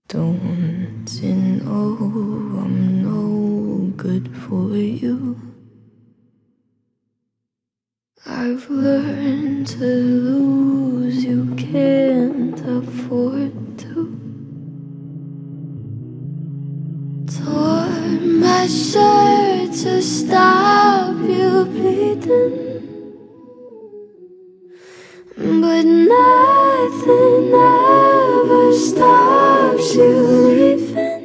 Don't you know I'm no good for you? I've learned to lose, you can't afford to. Tore my shirt to stop you bleeding, but nothing ever stops you leaving.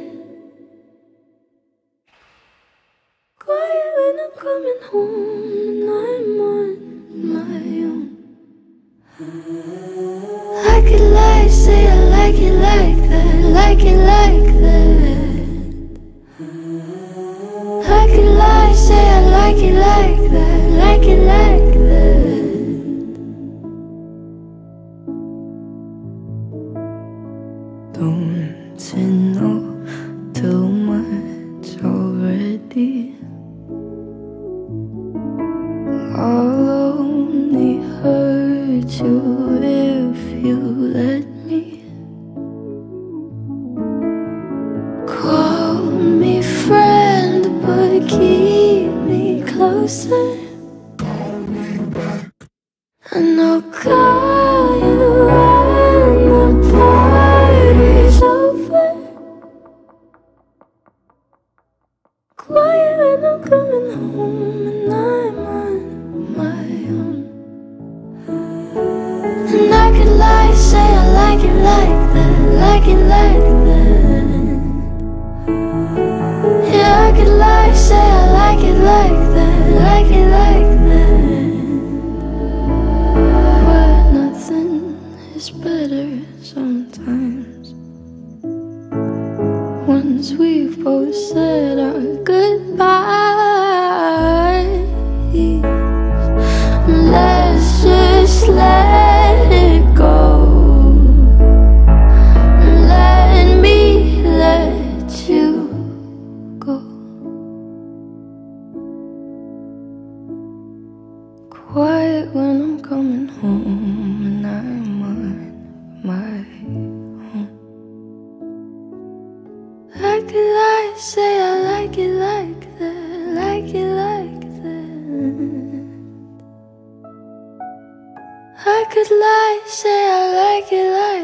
Quiet when I'm coming home and I'm on my own. I could lie, say I like it like that, like it like that. I could lie, say I like it like that, like it like that. Don't you know too much already? I'll only hurt you if you let me. Call me friend, but keep me closer. And I'll call you when the party's over. Quiet when I'm coming home and I'm on my own. And I could lie, say I like it like that, like it like that. Yeah, I could lie, say I like it like that, like it like that. But nothing is better sometimes. Once we've both said our goodbyes, let's just let it go. Let me let you go. Quiet when I'm coming home and I'm on my own. I could lie, say I like it like that, like it like that. I could lie, say I like it like